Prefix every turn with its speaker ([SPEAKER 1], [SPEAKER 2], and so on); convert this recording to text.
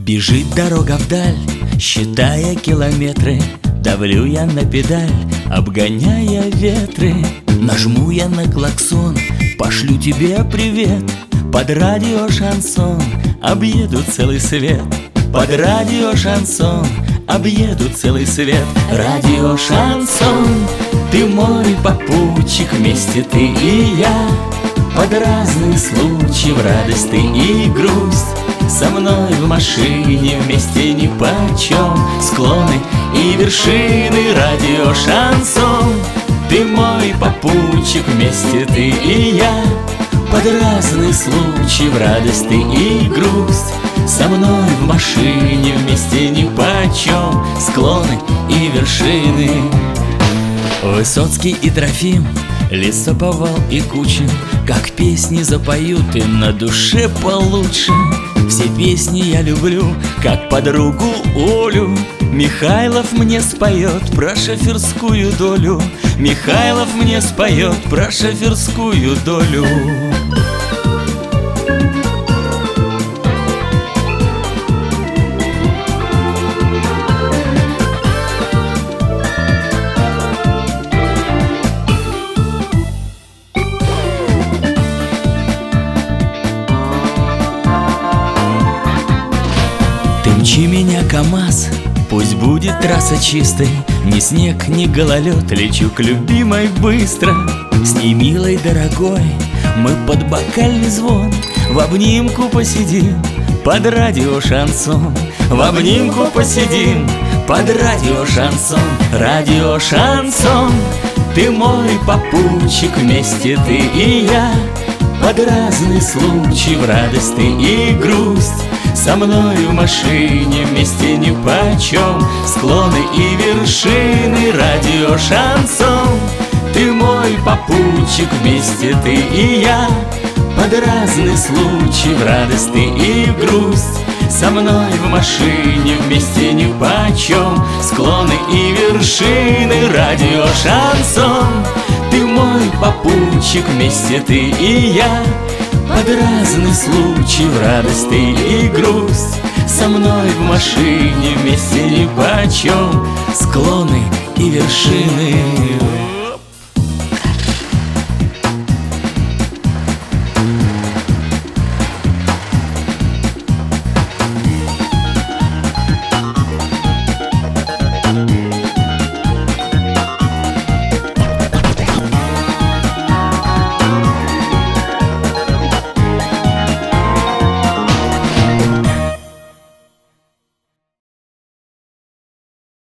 [SPEAKER 1] Бежит дорога вдаль, считая километры. Давлю я на педаль, обгоняя ветры. Нажму я на клаксон, пошлю тебе привет. Под радио шансон объеду целый свет. Под радио шансон объеду целый свет. Радио шансон, ты мой попутчик, вместе ты и я. Под разные случаи, в радость ты и грусть. Со мной в машине вместе нипочем. Склоны и вершины, радио шансон, ты мой попутчик, вместе ты и я. Под разные случаи, в радость ты и грусть. Со мной в машине вместе нипочем. Склоны и вершины. Высоцкий и Трофим, Лесоповал и Кучин, как песни запоют, и на душе получше. Все песни я люблю, как подругу Олю. Михайлов мне споет про шоферскую долю. Михайлов мне споет про шоферскую долю. Мчи меня, КамАЗ, пусть будет трасса чистой. Ни снег, ни гололед, лечу к любимой быстро. С ней, милой, дорогой, мы под бокальный звон в обнимку посидим под радио шансон. В обнимку посидим под радио шансон. Радио шансон, ты мой попутчик, вместе ты и я. Под разные случаи, в радость ты и грусть. Со мной в машине вместе нипочем. Склоны и вершины, радио шансон, ты мой попутчик, вместе ты и я. Под разные случаи, в радость ты и грусть. Со мной в машине вместе нипочем. Склоны и вершины, радио шансон, ты мой попутчик, вместе ты и я. Под разные случаи, в радость ты и грусть. Со мной в машине вместе нипочем. Склоны и вершины.